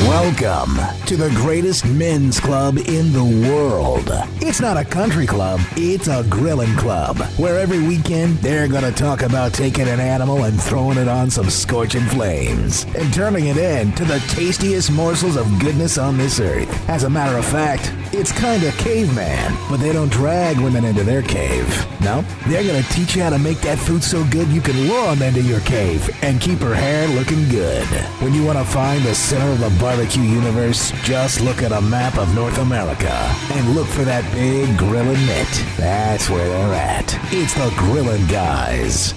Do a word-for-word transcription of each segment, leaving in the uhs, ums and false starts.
Welcome to the greatest men's club in the world. It's not a country club, it's a grilling club, where every weekend they're going to talk about taking an animal and throwing it on some scorching flames and turning it into the tastiest morsels of goodness on this earth. As a matter of fact, it's kind of caveman, but they don't drag women into their cave. No, they're going to teach you how to make that food so good you can lure them into your cave and keep her hair looking good. When you want to find the center of the barbecue universe, just look at a map of North America and look for that big grilling mitt. That's where they're at. It's the Grilling Guys.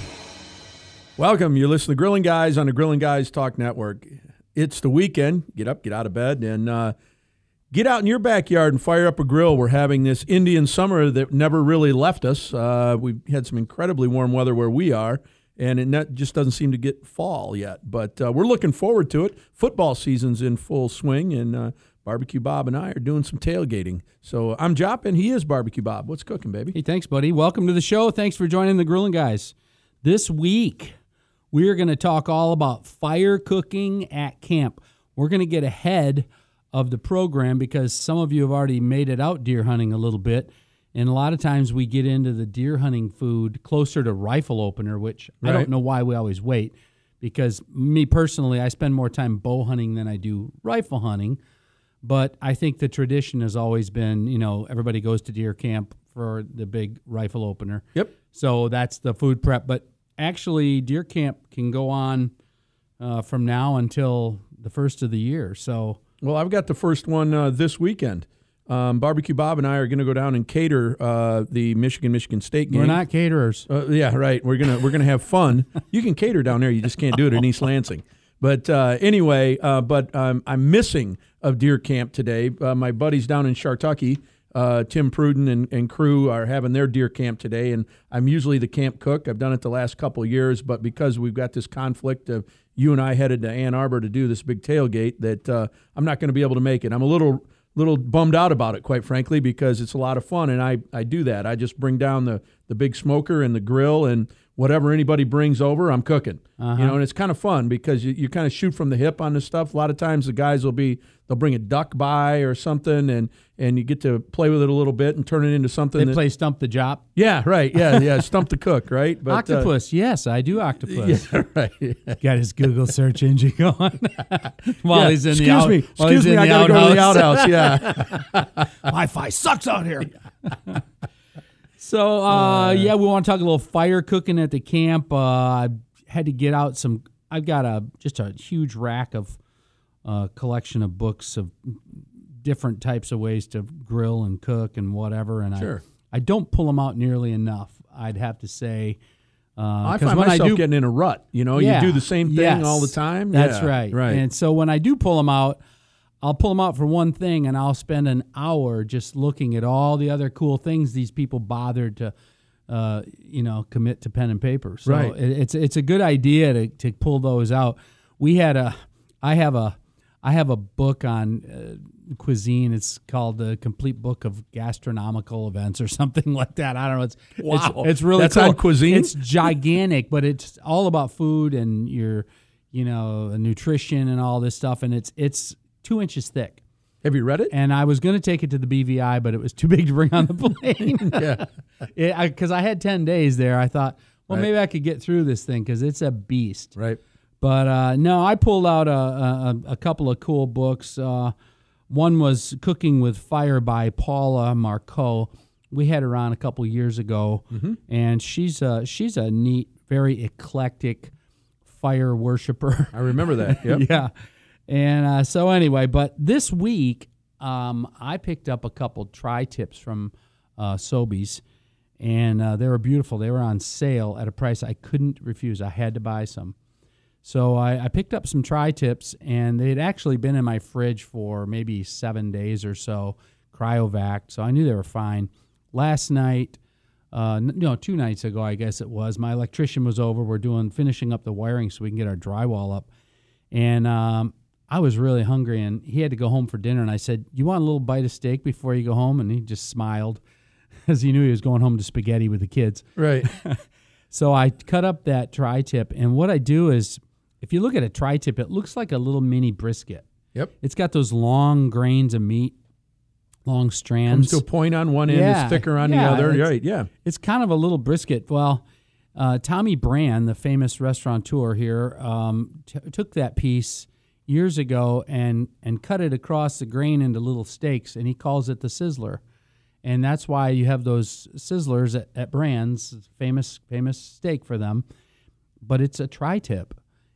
Welcome. You're listening to Grilling Guys on the Grilling Guys Talk Network. It's the weekend. Get up, get out of bed, and uh, get out in your backyard and fire up a grill. We're having this Indian summer that never really left us. Uh, we've had some incredibly warm weather where we are, and it not, just doesn't seem to get fall yet. But uh, we're looking forward to it. Football season's in full swing, and uh, Barbecue Bob and I are doing some tailgating. So I'm Jop, and he is Barbecue Bob. What's cooking, baby? Hey, thanks, buddy. Welcome to the show. Thanks for joining the Grilling Guys. This week, we're going to talk all about fire cooking at camp. We're going to get ahead of the program because some of you have already made it out deer hunting a little bit. And a lot of times we get into the deer hunting food closer to rifle opener, which right. I don't know why we always wait. Because me personally, I spend more time bow hunting than I do rifle hunting. But I think the tradition has always been, you know, everybody goes to deer camp for the big rifle opener. Yep. So that's the food prep. But actually, deer camp can go on uh, from now until the first of the year. So, well, I've got the first one uh, this weekend. Um, Barbecue Bob and I are going to go down and cater uh, the Michigan-Michigan State game. We're not caterers. Uh, yeah, right. We're gonna we're gonna have fun. You can cater down there. You just can't do it in East Lansing. But uh, anyway, uh, but um, I'm missing of deer camp today. Uh, my buddies down in Shartucky, uh, Tim Pruden and, and crew are having their deer camp today, and I'm usually the camp cook. I've done it the last couple of years, but because we've got this conflict of you and I headed to Ann Arbor to do this big tailgate, that uh, I'm not going to be able to make it. I'm a little little bummed out about it, quite frankly, because it's a lot of fun, and I, I do that. I just bring down the, the big smoker and the grill, and whatever anybody brings over, I'm cooking. Uh-huh. You know, and it's kind of fun because you, you kind of shoot from the hip on this stuff. A lot of times the guys will be, they'll bring a duck by or something, and, and you get to play with it a little bit and turn it into something. They that, play Stump the Jop? Yeah, right. Yeah, yeah, Stump the Cook, right? But, octopus, uh, yes, I do octopus. Yeah, right. Got his Google search engine going while yeah, he's in excuse the out, me, Excuse me, I got to go to the outhouse, yeah. Wi-Fi sucks out here. So, uh, yeah, we want to talk a little fire cooking at the camp. Uh, I had to get out some, I've got a just a huge rack of uh, collection of books of different types of ways to grill and cook and whatever. And sure. I, I don't pull them out nearly enough, I'd have to say. Uh, I find when myself I do, getting in a rut. You know, yeah, you do the same thing yes, all the time. That's yeah, right. Right. And so when I do pull them out, I'll pull them out for one thing, and I'll spend an hour just looking at all the other cool things these people bothered to, uh, you know, commit to pen and paper. So right. it, it's it's a good idea to to pull those out. We had a, I have a, I have a book on uh, cuisine. It's called the Complete Book of Gastronomical Events or something like that. I don't know. It's wow. It's, it's really That's cool. on cuisine. It's gigantic, but it's all about food and your, you know, nutrition and all this stuff, and it's it's. two inches thick. Have you read it? And I was going to take it to the B V I, but it was too big to bring on the plane. yeah. Because I, I had ten days there. I thought, well, right. maybe I could get through this thing because it's a beast. Right. But uh, no, I pulled out a, a, a couple of cool books. Uh, one was Cooking with Fire by Paula Marceau. We had her on a couple years ago, mm-hmm. and she's a, she's a neat, very eclectic fire worshiper. I remember that. Yep. yeah. And uh, so anyway, but this week um, I picked up a couple tri-tips from uh, Sobeys, and uh, they were beautiful. They were on sale at a price I couldn't refuse. I had to buy some. So I, I picked up some tri-tips, and they had actually been in my fridge for maybe seven days or so, cryovac, so I knew they were fine. Last night, uh, no, two nights ago, I guess it was, my electrician was over. We're doing finishing up the wiring so we can get our drywall up. And um, I was really hungry, and he had to go home for dinner. And I said, you want a little bite of steak before you go home? And he just smiled because he knew he was going home to spaghetti with the kids. Right. So I cut up that tri-tip, and what I do is, if you look at a tri-tip, it looks like a little mini brisket. Yep. It's got those long grains of meat, long strands. Comes to a point on one end, Yeah, it's thicker on yeah, the other. it's- Right, yeah. It's kind of a little brisket. Well, uh, Tommy Brand, the famous restaurateur here, um, t- took that piece years ago and and cut it across the grain into little steaks, and he calls it the sizzler. And that's why you have those sizzlers at, at Brand's, famous famous steak for them. But it's a tri-tip.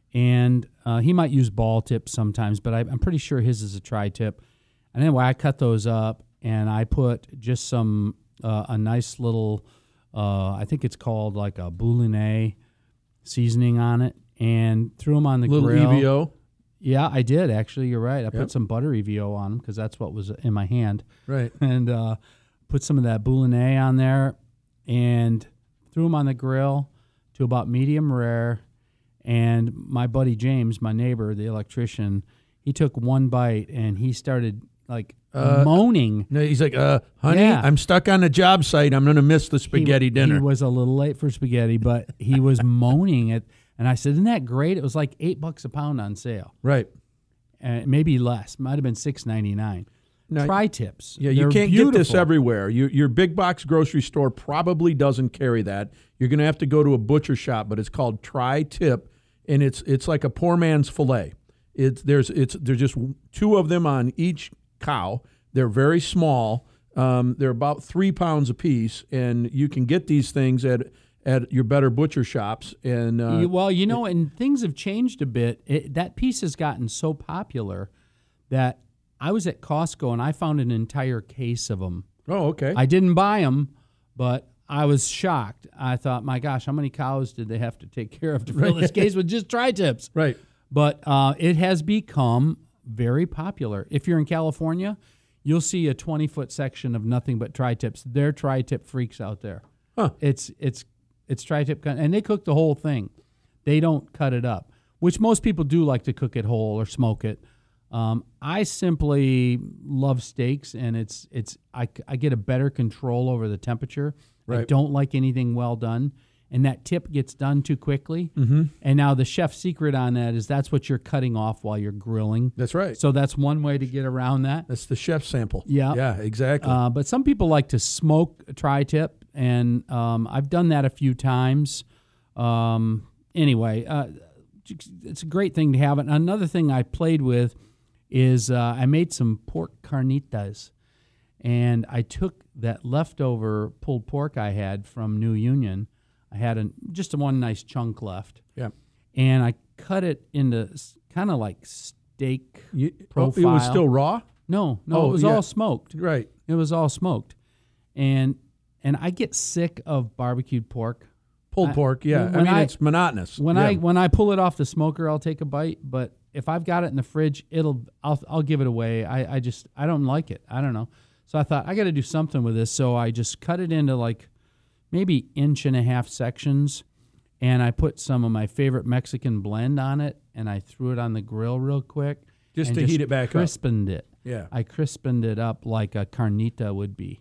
And uh, he might use ball tips sometimes, but I, I'm pretty sure his is a tri-tip. And anyway, I cut those up, and I put just some, uh, a nice little, uh, I think it's called like a bouillonné seasoning on it, and threw them on the Little grill. E V O. Yeah, I did, actually. You're right. I Yep. put some butter E V O on them because that's what was in my hand. Right. And uh, put some of that bouillonné on there and threw them on the grill to about medium rare. And my buddy James, my neighbor, the electrician, he took one bite and he started like Uh, moaning. No, he's like, uh, honey, Yeah. I'm stuck on the job site. I'm going to miss the spaghetti he, dinner. He was a little late for spaghetti, but he was moaning it. And I said, "Isn't that great?" It was like eight bucks a pound on sale, right. and maybe less. Might have been six ninety nine. Now- Tri-tips. Yeah, you They're can't get this beautiful. everywhere. You, your big box grocery store probably doesn't carry that. You're going to have to go to a butcher shop, but it's called Tri-Tip, and it's it's like a poor man's fillet. It's there's it's there's just two of them on each cow. They're very small. Um, they're about three pounds a piece, and you can get these things at at your better butcher shops. And uh, You- well, you know, and things have changed a bit. It, that piece has gotten so popular that I was at Costco and I found an entire case of them. oh, okay, I didn't buy them, but I was shocked. I thought, my gosh, how many cows did they have to take care of to fill this case with just tri-tips? right. But uh, it has become very popular. If you're in California, you'll see a twenty-foot section of nothing but tri-tips. They're tri-tip freaks out there. Huh. It's it's it's tri-tip, con- and they cook the whole thing. They don't cut it up, which most people do like to cook it whole or smoke it. Um, I simply love steaks, and it's it's I, I get a better control over the temperature. I Right. don't like anything well done, and that tip gets done too quickly. Mm-hmm. And now the chef's secret on that is that's what you're cutting off while you're grilling. That's right. So that's one way to get around that. That's the chef sample. Yeah. Yeah, exactly. Uh, but some people like to smoke a tri-tip, and um, I've done that a few times. Um, anyway, uh, it's a great thing to have. And another thing I played with is uh, I made some pork carnitas, and I took that leftover pulled pork I had from New Union. I had a, just a one nice chunk left, yeah. and I cut it into kind of like steak You, oh, profile. it was still raw? No, no, Oh, it was yeah. all smoked. Right. It was all smoked, and and I get sick of barbecued pork. Pulled I- pork, yeah. I when mean, I- it's monotonous. When yeah. I when I pull it off the smoker, I'll take a bite. But if I've got it in the fridge, it'll I'll I'll give it away. I, I just I don't like it. I don't know. So I thought I got to do something with this. So I just cut it into like maybe inch and a half sections, and I put some of my favorite Mexican blend on it, and I threw it on the grill real quick, Just and to heat it back up. crispened it. Yeah. I crispened it up like a carnita would be,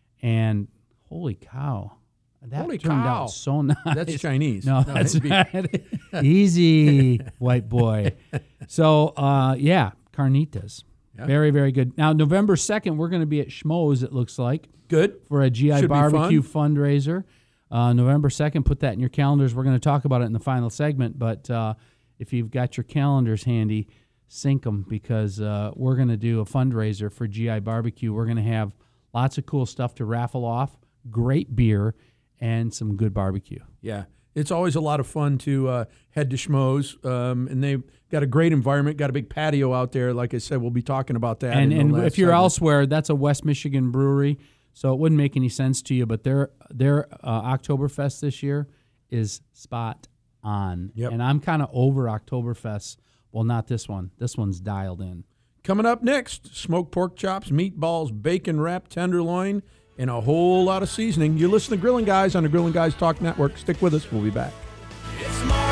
and holy cow, that Holy turned cow. out so nice. That's Chinese. No, No, that's it'd be- not. Easy, white boy. So, uh, yeah, carnitas. Yeah. Very, very good. Now, November second, we're going to be at Schmoes, it looks like, Good. for a G I Should be barbecue fundraiser. Uh, November second, put that in your calendars. We're going to talk about it in the final segment, but uh, if you've got your calendars handy, sync them, because uh, we're going to do a fundraiser for G I Barbecue. We're going to have lots of cool stuff to raffle off, great beer, and some good barbecue. Yeah. It's always a lot of fun to uh, head to Schmoes, um, and they've got a great environment, got a big patio out there. Like I said, we'll be talking about that. And in the and last if you're segment. elsewhere, that's a West Michigan brewery, so it wouldn't make any sense to you. But their their uh, Oktoberfest this year is spot on, Yep. and I'm kind of over Oktoberfest. Well, not this one. This one's dialed in. Coming up next, smoked pork chops, meatballs, bacon wrapped tenderloin, and a whole lot of seasoning. You listen to Grilling Guys on the Grilling Guys Talk Network. Stick with us. We'll be back. It's more